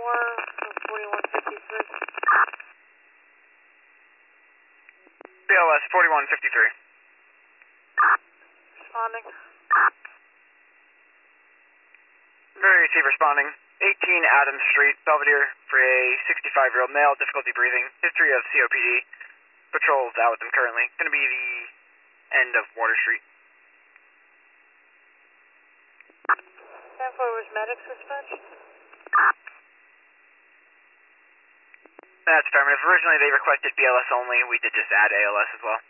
4153. BLS 4153. Responding. Very receive responding. 18 Adams Street, Belvedere, for a 65-year-old male, difficulty breathing, history of COPD. Patrol's out with them currently. Going to be the end of Water Street. 10-4 was medics dispatched. That's affirmative. Originally they requested BLS only. We did just add ALS as well.